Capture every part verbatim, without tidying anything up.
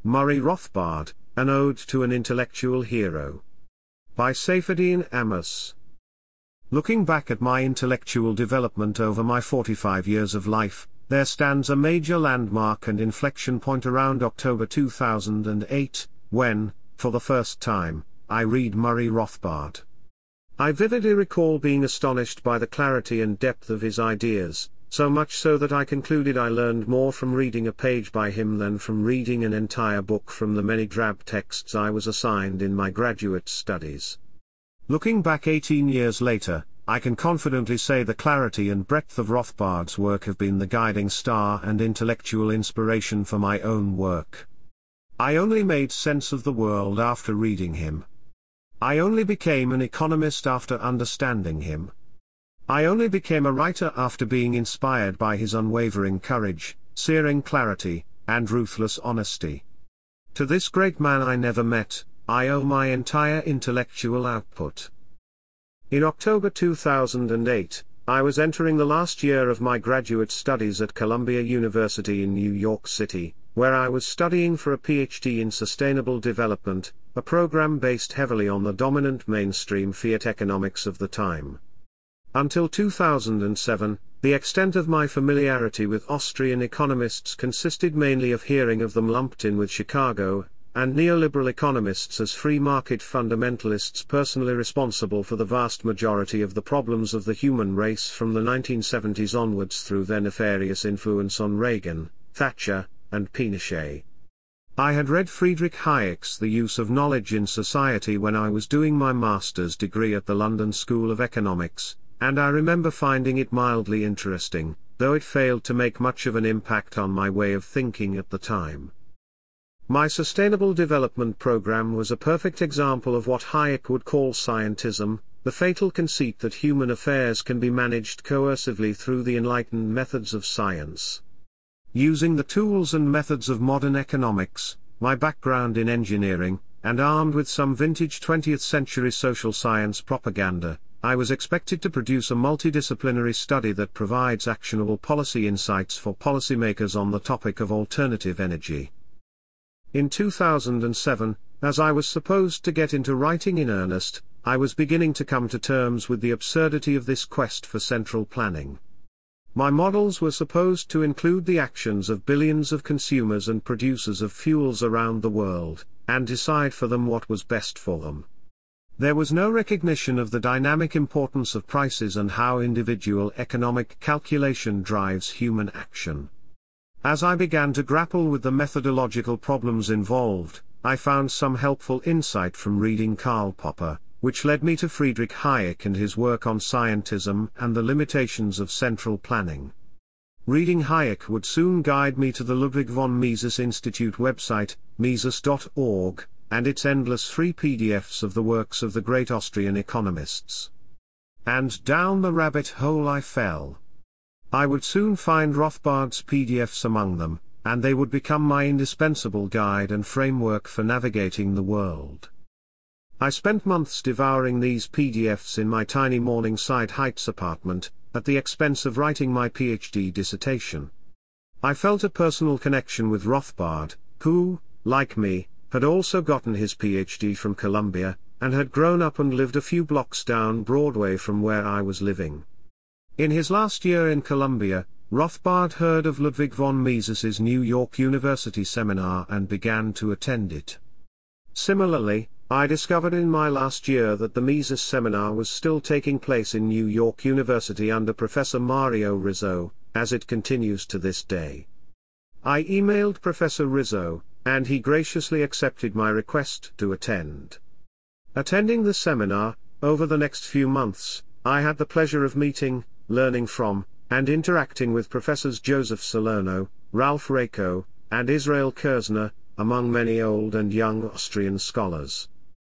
Murray Rothbard, An Ode to an Intellectual Hero. By Saifuddin Ammous. Looking back at my intellectual development over my forty-five years of life, there stands a major landmark and inflection point around October two thousand eight, when, for the first time, I read Murray Rothbard. I vividly recall being astonished by the clarity and depth of his ideas, so much so that I concluded I learned more from reading a page by him than from reading an entire book from the many drab texts I was assigned in my graduate studies. Looking back eighteen years later, I can confidently say the clarity and breadth of Rothbard's work have been the guiding star and intellectual inspiration for my own work. I only made sense of the world after reading him. I only became an economist after understanding him. I only became a writer after being inspired by his unwavering courage, searing clarity, and ruthless honesty. To this great man I never met, I owe my entire intellectual output. In October two thousand eight, I was entering the last year of my graduate studies at Columbia University in New York City, where I was studying for a P H D in Sustainable Development, a program based heavily on the dominant mainstream fiat economics of the time. Until two thousand seven, the extent of my familiarity with Austrian economists consisted mainly of hearing of them lumped in with Chicago and neoliberal economists as free market fundamentalists personally responsible for the vast majority of the problems of the human race from the nineteen seventies onwards through their nefarious influence on Reagan, Thatcher, and Pinochet. I had read Friedrich Hayek's The Use of Knowledge in Society when I was doing my master's degree at the London School of Economics, and I remember finding it mildly interesting, though it failed to make much of an impact on my way of thinking at the time. My Sustainable Development program was a perfect example of what Hayek would call scientism, the fatal conceit that human affairs can be managed coercively through the enlightened methods of science. Using the tools and methods of modern economics, my background in engineering, and armed with some vintage twentieth century social science propaganda, I was expected to produce a multidisciplinary study that provides actionable policy insights for policymakers on the topic of alternative energy. In two thousand seven, as I was supposed to get into writing in earnest, I was beginning to come to terms with the absurdity of this quest for central planning. My models were supposed to include the actions of billions of consumers and producers of fuels around the world, and decide for them what was best for them. There was no recognition of the dynamic importance of prices and how individual economic calculation drives human action. As I began to grapple with the methodological problems involved, I found some helpful insight from reading Karl Popper, which led me to Friedrich Hayek and his work on scientism and the limitations of central planning. Reading Hayek would soon guide me to the Ludwig von Mises Institute website, mises dot org, and its endless free P D Fs of the works of the great Austrian economists. And down the rabbit hole I fell. I would soon find Rothbard's P D Fs among them, and they would become my indispensable guide and framework for navigating the world. I spent months devouring these P D Fs in my tiny Morningside Heights apartment, at the expense of writing my P H D dissertation. I felt a personal connection with Rothbard, who, like me, had also gotten his P H D from Columbia, and had grown up and lived a few blocks down Broadway from where I was living. In his last year in Columbia, Rothbard heard of Ludwig von Mises's New York University seminar and began to attend it. Similarly, I discovered in my last year that the Mises seminar was still taking place in New York University under Professor Mario Rizzo, as it continues to this day. I emailed Professor Rizzo, and he graciously accepted my request to attend. Attending the seminar, over the next few months, I had the pleasure of meeting, learning from, and interacting with Professors Joseph Salerno, Ralph Raico, and Israel Kirzner, among many old and young Austrian scholars.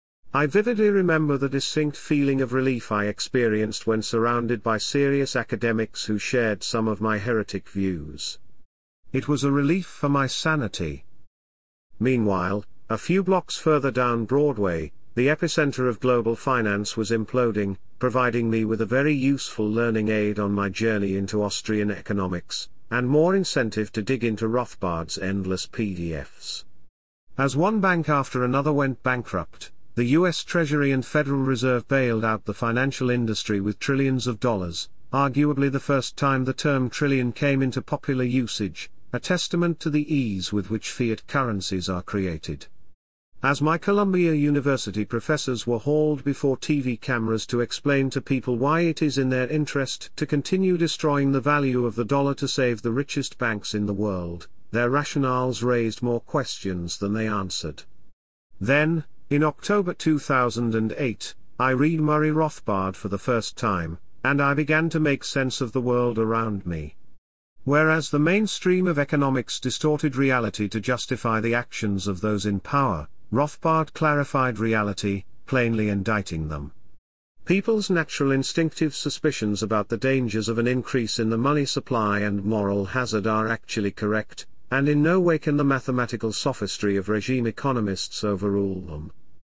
I vividly remember the distinct feeling of relief I experienced when surrounded by serious academics who shared some of my heretic views. It was a relief for my sanity. Meanwhile, a few blocks further down Broadway, the epicenter of global finance was imploding, providing me with a very useful learning aid on my journey into Austrian economics, and more incentive to dig into Rothbard's endless P D Fs. As one bank after another went bankrupt, the U S Treasury and Federal Reserve bailed out the financial industry with trillions of dollars, arguably the first time the term trillion came into popular usage, a testament to the ease with which fiat currencies are created. As my Columbia University professors were hauled before T V cameras to explain to people why it is in their interest to continue destroying the value of the dollar to save the richest banks in the world, their rationales raised more questions than they answered. Then, in October two thousand eight, I read Murray Rothbard for the first time, and I began to make sense of the world around me. Whereas the mainstream of economics distorted reality to justify the actions of those in power, Rothbard clarified reality, plainly indicting them. People's natural instinctive suspicions about the dangers of an increase in the money supply and moral hazard are actually correct, and in no way can the mathematical sophistry of regime economists overrule them.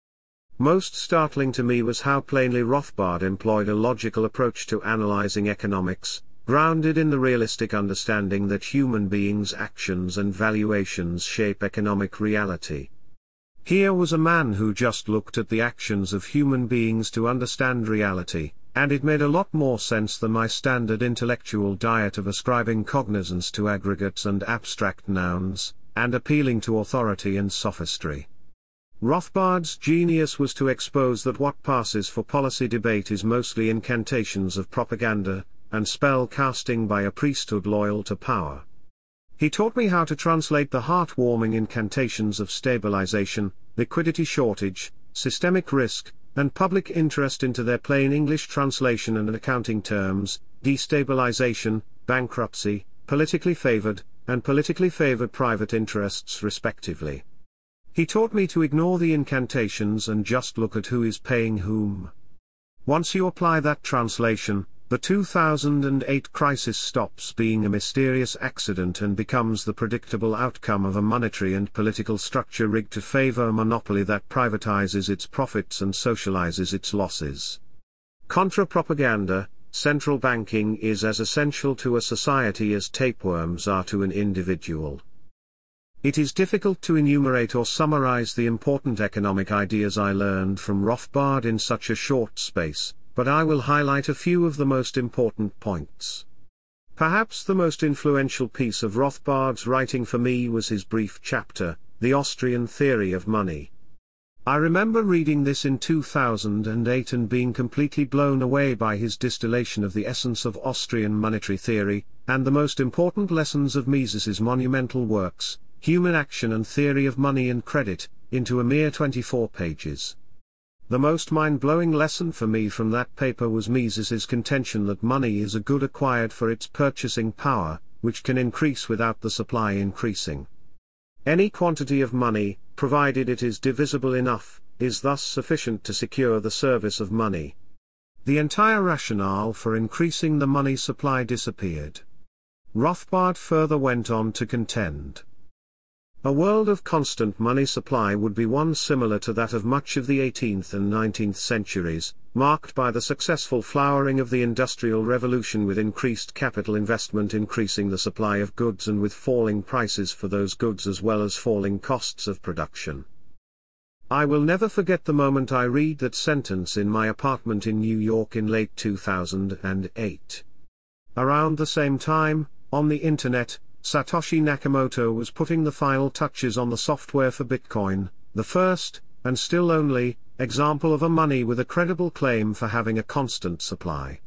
Most startling to me was how plainly Rothbard employed a logical approach to analyzing economics, grounded in the realistic understanding that human beings' actions and valuations shape economic reality. Here was a man who just looked at the actions of human beings to understand reality, and it made a lot more sense than my standard intellectual diet of ascribing cognizance to aggregates and abstract nouns, and appealing to authority and sophistry. Rothbard's genius was to expose that what passes for policy debate is mostly incantations of propaganda, and spell casting by a priesthood loyal to power. He taught me how to translate the heartwarming incantations of stabilization, liquidity shortage, systemic risk, and public interest into their plain English translation and accounting terms: destabilization, bankruptcy, politically favored, and politically favored private interests respectively. He taught me to ignore the incantations and just look at who is paying whom. Once you apply that translation, the two thousand eight crisis stops being a mysterious accident and becomes the predictable outcome of a monetary and political structure rigged to favor a monopoly that privatizes its profits and socializes its losses. Contra propaganda, central banking is as essential to a society as tapeworms are to an individual. It is difficult to enumerate or summarize the important economic ideas I learned from Rothbard in such a short space, but I will highlight a few of the most important points. Perhaps the most influential piece of Rothbard's writing for me was his brief chapter, The Austrian Theory of Money. I remember reading this in two thousand eight and being completely blown away by his distillation of the essence of Austrian monetary theory, and the most important lessons of Mises's monumental works, Human Action and Theory of Money and Credit, into a mere twenty-four pages. The most mind-blowing lesson for me from that paper was Mises's contention that money is a good acquired for its purchasing power, which can increase without the supply increasing. Any quantity of money, provided it is divisible enough, is thus sufficient to secure the service of money. The entire rationale for increasing the money supply disappeared. Rothbard further went on to contend, a world of constant money supply would be one similar to that of much of the eighteenth and nineteenth centuries, marked by the successful flowering of the Industrial Revolution with increased capital investment increasing the supply of goods and with falling prices for those goods as well as falling costs of production. I will never forget the moment I read that sentence in my apartment in New York in late two thousand eight. Around the same time, on the internet, Satoshi Nakamoto was putting the final touches on the software for Bitcoin, the first, and still only, example of a money with a credible claim for having a constant supply.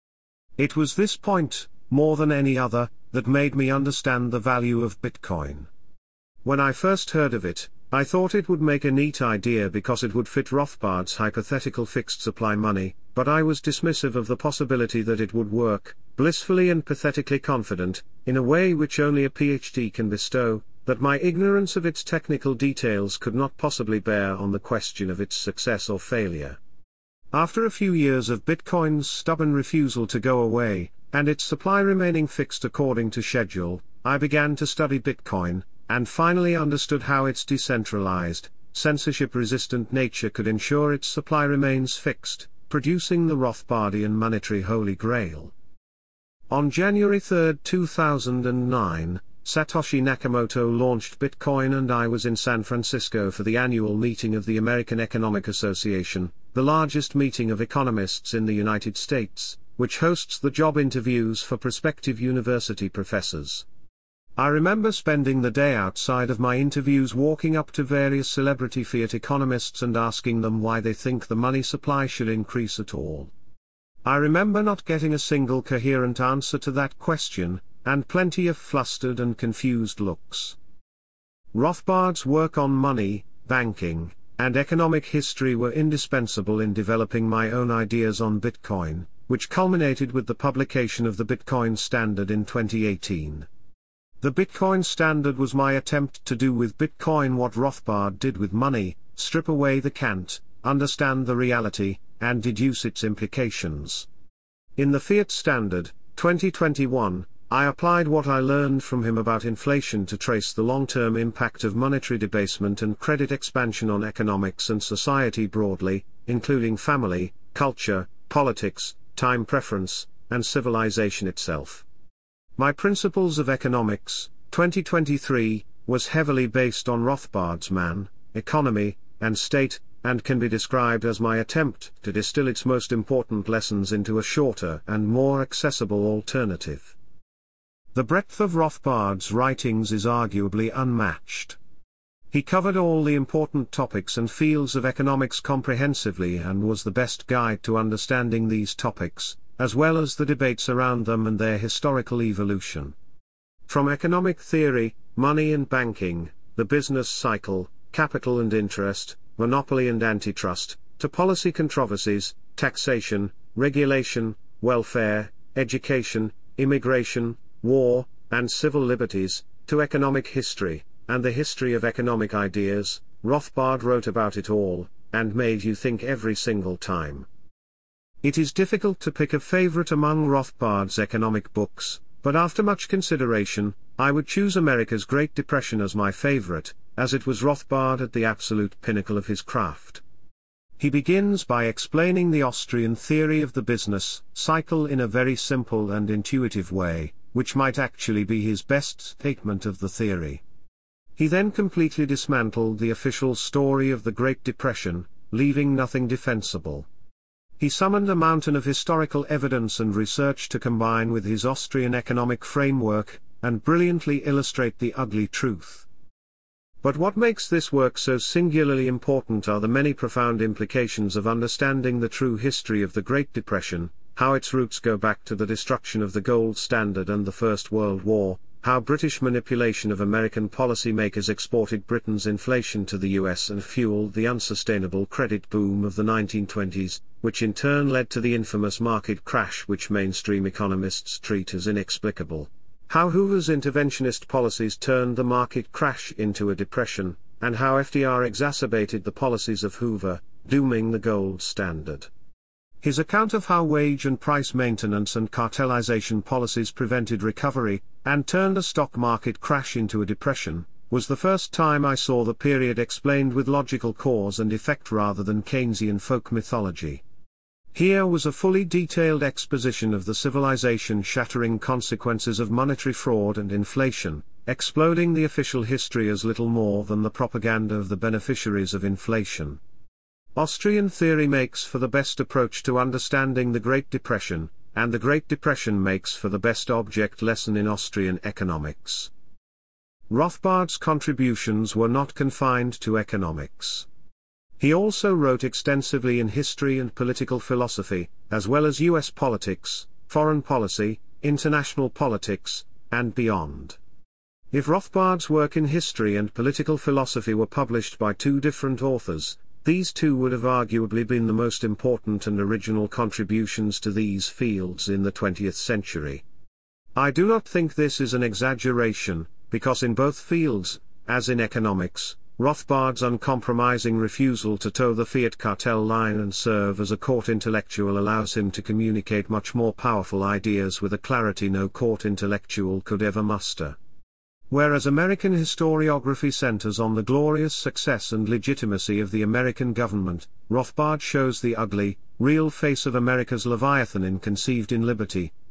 It was this point, more than any other, that made me understand the value of Bitcoin. When I first heard of it, I thought it would make a neat idea because it would fit Rothbard's hypothetical fixed supply money, but I was dismissive of the possibility that it would work, blissfully and pathetically confident, in a way which only a PhD can bestow, that my ignorance of its technical details could not possibly bear on the question of its success or failure. After a few years of Bitcoin's stubborn refusal to go away, and its supply remaining fixed according to schedule, I began to study Bitcoin, and finally understood how its decentralized, censorship-resistant nature could ensure its supply remains fixed, producing the Rothbardian monetary holy grail. On January third two thousand nine, Satoshi Nakamoto launched Bitcoin and I was in San Francisco for the annual meeting of the American Economic Association, the largest meeting of economists in the United States, which hosts the job interviews for prospective university professors. I remember spending the day outside of my interviews walking up to various celebrity fiat economists and asking them why they think the money supply should increase at all. I remember not getting a single coherent answer to that question, and plenty of flustered and confused looks. Rothbard's work on money, banking, and economic history were indispensable in developing my own ideas on Bitcoin, which culminated with the publication of the Bitcoin Standard in twenty eighteen. The Bitcoin Standard was my attempt to do with Bitcoin what Rothbard did with money: strip away the cant, understand the reality, and deduce its implications. In the Fiat Standard, twenty twenty-one, I applied what I learned from him about inflation to trace the long-term impact of monetary debasement and credit expansion on economics and society broadly, including family, culture, politics, time preference, and civilization itself. My Principles of Economics, twenty twenty-three, was heavily based on Rothbard's Man, Economy, and State, and can be described as my attempt to distill its most important lessons into a shorter and more accessible alternative. The breadth of Rothbard's writings is arguably unmatched. He covered all the important topics and fields of economics comprehensively and was the best guide to understanding these topics, as well as the debates around them and their historical evolution. From economic theory, money and banking, the business cycle, capital and interest, monopoly and antitrust, to policy controversies, taxation, regulation, welfare, education, immigration, war, and civil liberties, to economic history, and the history of economic ideas, Rothbard wrote about it all, and made you think every single time. It is difficult to pick a favorite among Rothbard's economic books, but after much consideration, I would choose America's Great Depression as my favorite, as it was Rothbard at the absolute pinnacle of his craft. He begins by explaining the Austrian theory of the business cycle in a very simple and intuitive way, which might actually be his best statement of the theory. He then completely dismantled the official story of the Great Depression, leaving nothing defensible. He summoned a mountain of historical evidence and research to combine with his Austrian economic framework, and brilliantly illustrate the ugly truth. But what makes this work so singularly important are the many profound implications of understanding the true history of the Great Depression, how its roots go back to the destruction of the gold standard and the First World War, how British manipulation of American policymakers exported Britain's inflation to the U S and fueled the unsustainable credit boom of the nineteen twenties, which in turn led to the infamous market crash which mainstream economists treat as inexplicable, how Hoover's interventionist policies turned the market crash into a depression, and how F D R exacerbated the policies of Hoover, dooming the gold standard. His account of how wage and price maintenance and cartelization policies prevented recovery, and turned a stock market crash into a depression, was the first time I saw the period explained with logical cause and effect rather than Keynesian folk mythology. Here was a fully detailed exposition of the civilization-shattering consequences of monetary fraud and inflation, exploding the official history as little more than the propaganda of the beneficiaries of inflation. Austrian theory makes for the best approach to understanding the Great Depression, and the Great Depression makes for the best object lesson in Austrian economics. Rothbard's contributions were not confined to economics. He also wrote extensively in history and political philosophy, as well as U S politics, foreign policy, international politics, and beyond. If Rothbard's work in history and political philosophy were published by two different authors, these two would have arguably been the most important and original contributions to these fields in the twentieth century. I do not think this is an exaggeration, because in both fields, as in economics, Rothbard's uncompromising refusal to toe the fiat cartel line and serve as a court intellectual allows him to communicate much more powerful ideas with a clarity no court intellectual could ever muster. Whereas American historiography centers on the glorious success and legitimacy of the American government, Rothbard shows the ugly, real face of America's Leviathan in Conceived in Liberty,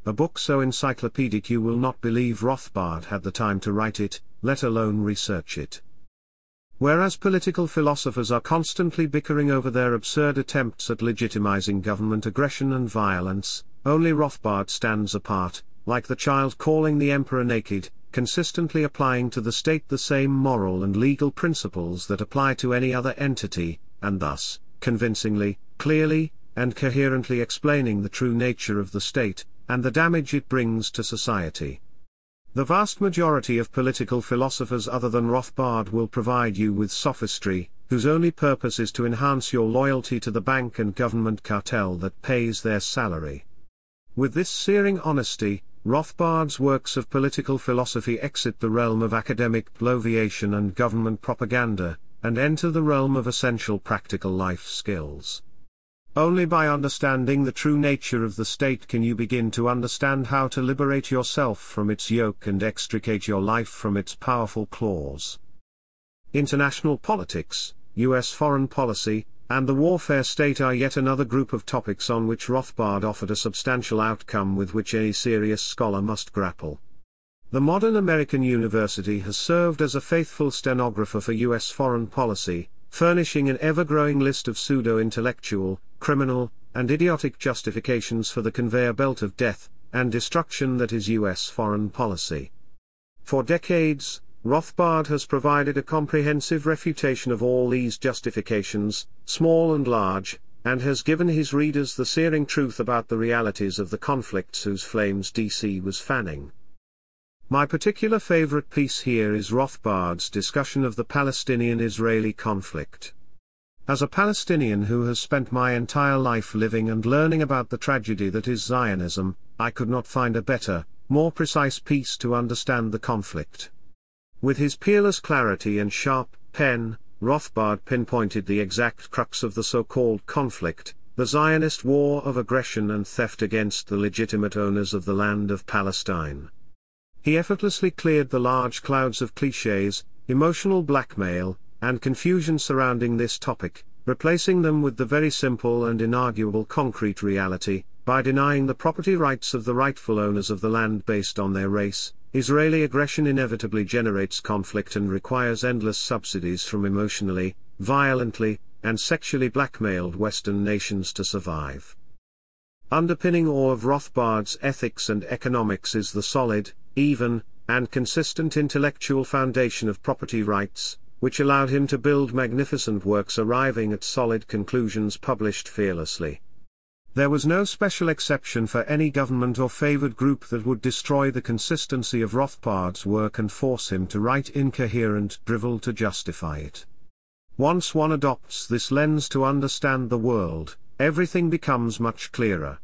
a book so encyclopedic you will not believe Rothbard had the time to write it, let alone research it. Whereas political philosophers are constantly bickering over their absurd attempts at legitimizing government aggression and violence, only Rothbard stands apart, like the child calling the emperor naked, consistently applying to the state the same moral and legal principles that apply to any other entity, and thus, convincingly, clearly, and coherently explaining the true nature of the state, and the damage it brings to society. The vast majority of political philosophers other than Rothbard will provide you with sophistry, whose only purpose is to enhance your loyalty to the bank and government cartel that pays their salary. With this searing honesty, Rothbard's works of political philosophy exit the realm of academic bloviation and government propaganda, and enter the realm of essential practical life skills. Only by understanding the true nature of the state can you begin to understand how to liberate yourself from its yoke and extricate your life from its powerful claws. International politics, U S foreign policy, and the warfare state are yet another group of topics on which Rothbard offered a substantial outcome with which any serious scholar must grapple. The modern American university has served as a faithful stenographer for U S foreign policy, furnishing an ever-growing list of pseudo-intellectual, criminal, and idiotic justifications for the conveyor belt of death and destruction that is U S foreign policy. For decades, Rothbard has provided a comprehensive refutation of all these justifications, small and large, and has given his readers the searing truth about the realities of the conflicts whose flames D C was fanning. My particular favorite piece here is Rothbard's discussion of the Palestinian-Israeli conflict. As a Palestinian who has spent my entire life living and learning about the tragedy that is Zionism, I could not find a better, more precise piece to understand the conflict. With his peerless clarity and sharp pen, Rothbard pinpointed the exact crux of the so-called conflict, the Zionist war of aggression and theft against the legitimate owners of the land of Palestine. He effortlessly cleared the large clouds of clichés, emotional blackmail, and confusion surrounding this topic, replacing them with the very simple and inarguable concrete reality, by denying the property rights of the rightful owners of the land based on their race. Israeli aggression inevitably generates conflict and requires endless subsidies from emotionally, violently, and sexually blackmailed Western nations to survive. Underpinning all of Rothbard's ethics and economics is the solid, even, and consistent intellectual foundation of property rights, which allowed him to build magnificent works arriving at solid conclusions published fearlessly. There was no special exception for any government or favored group that would destroy the consistency of Rothbard's work and force him to write incoherent drivel to justify it. Once one adopts this lens to understand the world, everything becomes much clearer.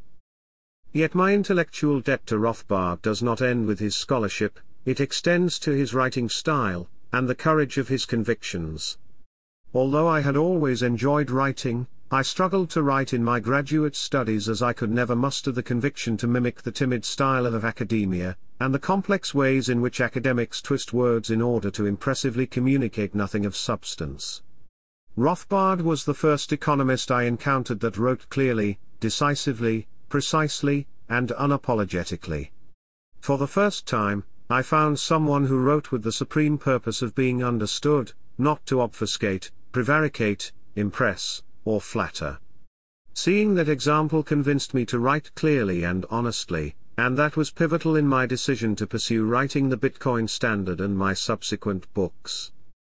Yet my intellectual debt to Rothbard does not end with his scholarship, it extends to his writing style, and the courage of his convictions. Although I had always enjoyed writing, I struggled to write in my graduate studies as I could never muster the conviction to mimic the timid style of academia, and the complex ways in which academics twist words in order to impressively communicate nothing of substance. Rothbard was the first economist I encountered that wrote clearly, decisively, precisely, and unapologetically. For the first time, I found someone who wrote with the supreme purpose of being understood, not to obfuscate, prevaricate, impress, or flatter. Seeing that example convinced me to write clearly and honestly, and that was pivotal in my decision to pursue writing the Bitcoin Standard and my subsequent books.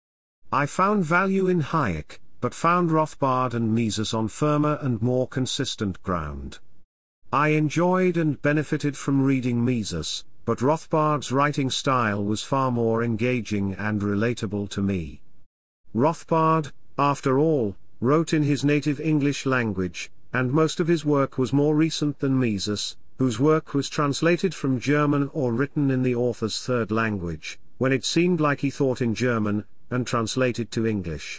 I found value in Hayek, but found Rothbard and Mises on firmer and more consistent ground. I enjoyed and benefited from reading Mises, but Rothbard's writing style was far more engaging and relatable to me. Rothbard, after all, wrote in his native English language, and most of his work was more recent than Mises, whose work was translated from German or written in the author's third language, when it seemed like he thought in German, and translated to English.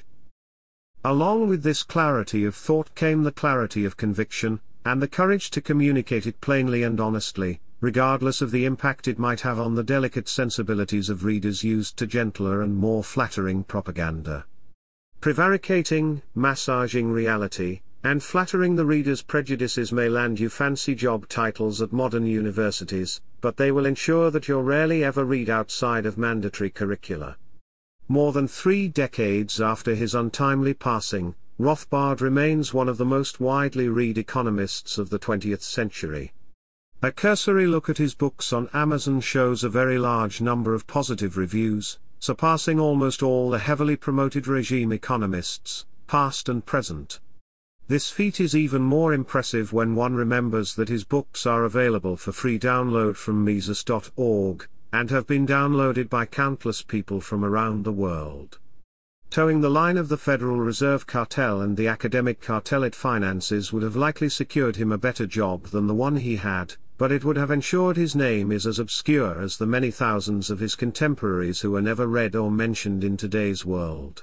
Along with this clarity of thought came the clarity of conviction, and the courage to communicate it plainly and honestly, regardless of the impact it might have on the delicate sensibilities of readers used to gentler and more flattering propaganda. Prevaricating, massaging reality, and flattering the reader's prejudices may land you fancy job titles at modern universities, but they will ensure that you'll rarely ever read outside of mandatory curricula. More than three decades after his untimely passing, Rothbard remains one of the most widely read economists of the twentieth century. A cursory look at his books on Amazon shows a very large number of positive reviews, surpassing almost all the heavily promoted regime economists, past and present. This feat is even more impressive when one remembers that his books are available for free download from Mises dot org, and have been downloaded by countless people from around the world. Towing the line of the Federal Reserve cartel and the academic cartel it finances would have likely secured him a better job than the one he had, but it would have ensured his name is as obscure as the many thousands of his contemporaries who are never read or mentioned in today's world.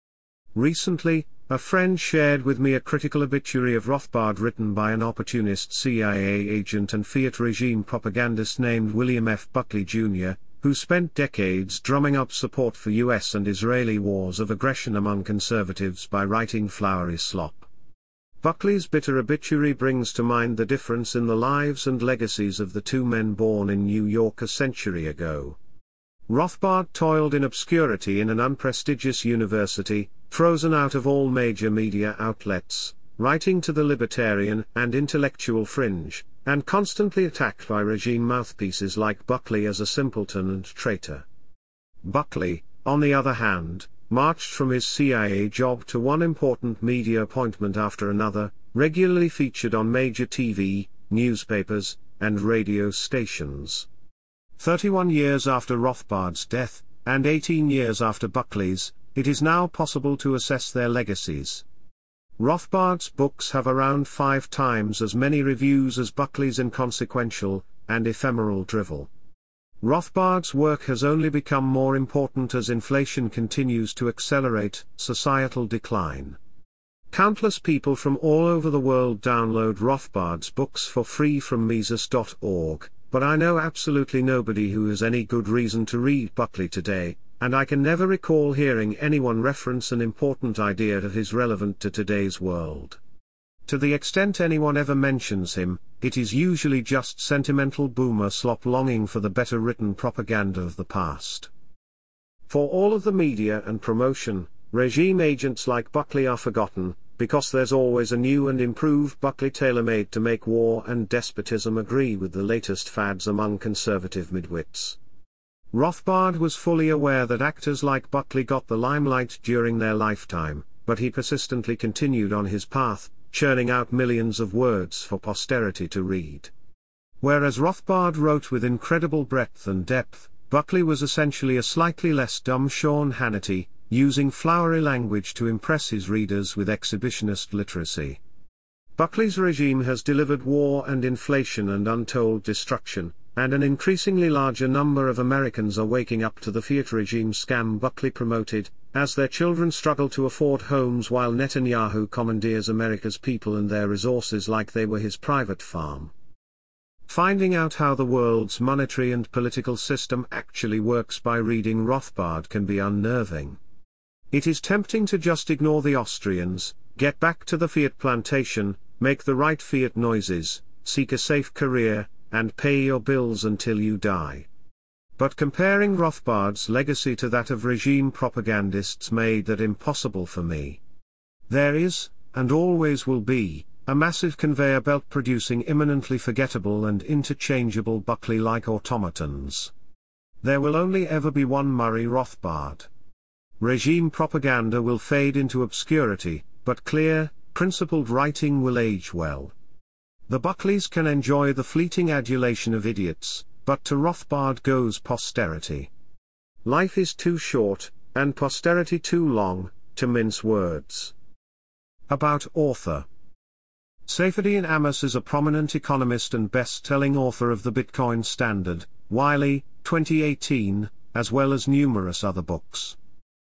Recently, a friend shared with me a critical obituary of Rothbard written by an opportunist C I A agent and Fiat regime propagandist named William F. Buckley Junior, who spent decades drumming up support for U S and Israeli wars of aggression among conservatives by writing flowery slop. Buckley's bitter obituary brings to mind the difference in the lives and legacies of the two men born in New York a century ago. Rothbard toiled in obscurity in an unprestigious university, frozen out of all major media outlets, writing to the libertarian and intellectual fringe, and constantly attacked by regime mouthpieces like Buckley as a simpleton and traitor. Buckley, on the other hand, marched from his C I A job to one important media appointment after another, regularly featured on major T V, newspapers, and radio stations. Thirty-one years after Rothbard's death, and eighteen years after Buckley's, it is now possible to assess their legacies. Rothbard's books have around five times as many reviews as Buckley's inconsequential and ephemeral drivel. Rothbard's work has only become more important as inflation continues to accelerate societal decline. Countless people from all over the world download Rothbard's books for free from Mises dot org, but I know absolutely nobody who has any good reason to read Buckley today, and I can never recall hearing anyone reference an important idea that is relevant to today's world. To the extent anyone ever mentions him, it is usually just sentimental boomer slop longing for the better written propaganda of the past. For all of the media and promotion, regime agents like Buckley are forgotten, because there's always a new and improved Buckley tailor-made to make war and despotism agree with the latest fads among conservative midwits. Rothbard was fully aware that actors like Buckley got the limelight during their lifetime, but he persistently continued on his path, churning out millions of words for posterity to read. Whereas Rothbard wrote with incredible breadth and depth, Buckley was essentially a slightly less dumb Sean Hannity, using flowery language to impress his readers with exhibitionist literacy. Buckley's regime has delivered war and inflation and untold destruction, and an increasingly larger number of Americans are waking up to the fiat regime scam Buckley promoted, as their children struggle to afford homes while Netanyahu commandeers America's people and their resources like they were his private farm. Finding out how the world's monetary and political system actually works by reading Rothbard can be unnerving. It is tempting to just ignore the Austrians, get back to the fiat plantation, make the right fiat noises, seek a safe career, and pay your bills until you die. But comparing Rothbard's legacy to that of regime propagandists made that impossible for me. There is, and always will be, a massive conveyor belt producing imminently forgettable and interchangeable Buckley-like automatons. There will only ever be one Murray Rothbard. Regime propaganda will fade into obscurity, but clear, principled writing will age well. The Buckleys can enjoy the fleeting adulation of idiots, but to Rothbard goes posterity. Life is too short, and posterity too long, to mince words. About author. Saifedean Ammous is a prominent economist and best-selling author of The Bitcoin Standard, Wiley, twenty eighteen, as well as numerous other books.